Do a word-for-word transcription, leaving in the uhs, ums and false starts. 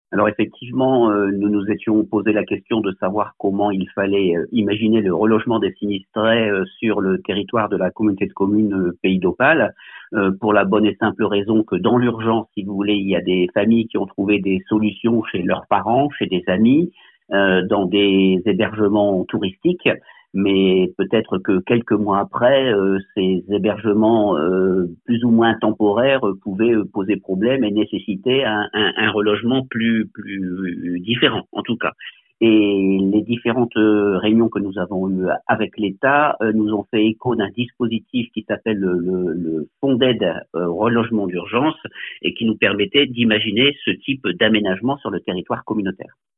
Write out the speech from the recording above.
Alors effectivement, euh, nous nous étions posé la question de savoir comment il fallait euh, imaginer le relogement des sinistrés euh, sur le territoire de la communauté de communes euh, Pays d'Opale, euh, pour la bonne et simple raison que dans l'urgence, si vous voulez, il y a des familles qui ont trouvé des solutions chez leurs parents, chez des amis, euh, dans des hébergements touristiques. Mais peut-être que quelques mois après, euh, ces hébergements euh, plus ou moins temporaires euh, pouvaient euh, poser problème et nécessiter un, un, un relogement plus, plus différent, en tout cas. Et les différentes euh, réunions que nous avons eues avec l'État euh, nous ont fait écho d'un dispositif qui s'appelle le, le, le Fonds d'aide euh, relogement d'urgence et qui nous permettait d'imaginer ce type d'aménagement sur le territoire communautaire.